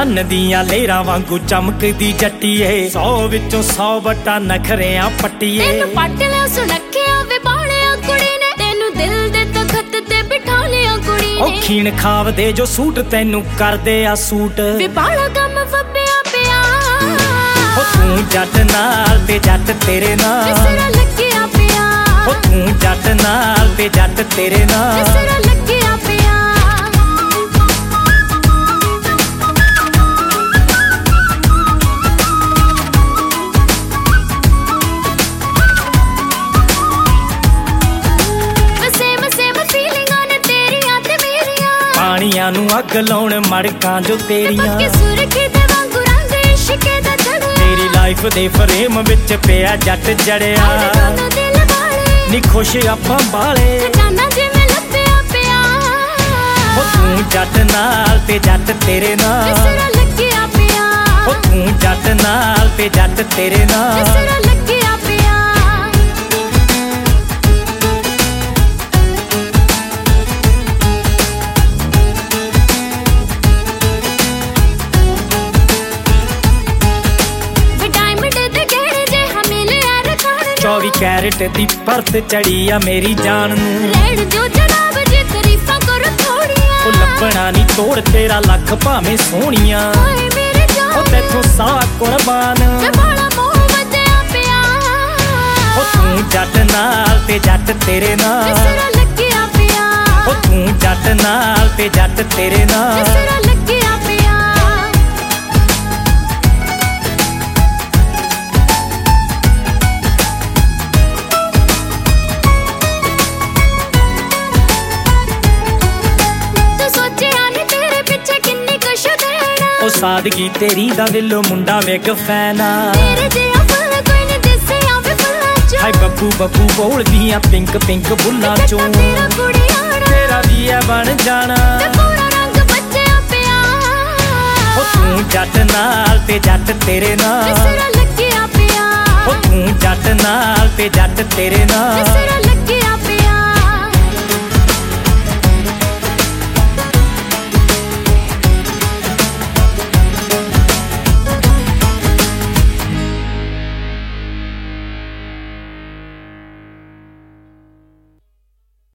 चन्न दियां लेहरां वांगू चमकदी जट्टीए 100 विचों 100 बटा नखरियां पट्टीए तेनू पट लिया सुनखिया वे बालिया कुड़ी ने तेनू दिल दे तखत ते बिठा लिया कुड़ी ने ओ खीण खाव दे जो सूट तैनू कर दे आ सूट वे बाला गम वब्बिया पिया ओ तू जट नाल ते जट तेरे नाल सिरा लगिया पिया ओ तू जट नाल ते जट तेरे नाल सिरा लगिया पिया पानियां नू अग लाउण मड़कां जो तेरियां तेरी लाइफ दे फ्रेम विच पिया जट जड़िया नी खुश आपां बाले ओ तू जट नाल ते जट तेरे नाल ओ तू जट नाल ते जट तेरे नाल चौवी कैरेट दी परत चढ़ी आ मेरी जान नू ओ लपना नी तोड़ तेरा लख भावें सोहणियां ओ तैथों सा कुर्बान ओ तू जट नाल ते जट तेरे नाल ओ तू जट नाल ते जट तेरे नाल ओ सादगी तेरी दा विलो मुंडा विग फैना हाय बब्बू बब्बू बोलदियां पिंक पिंक बुल्ला चों तेरा भी है बन जाना ओ तू जट नाल ते जट तेरे नाल ओ तू जट नाल ते जट तेरे नाल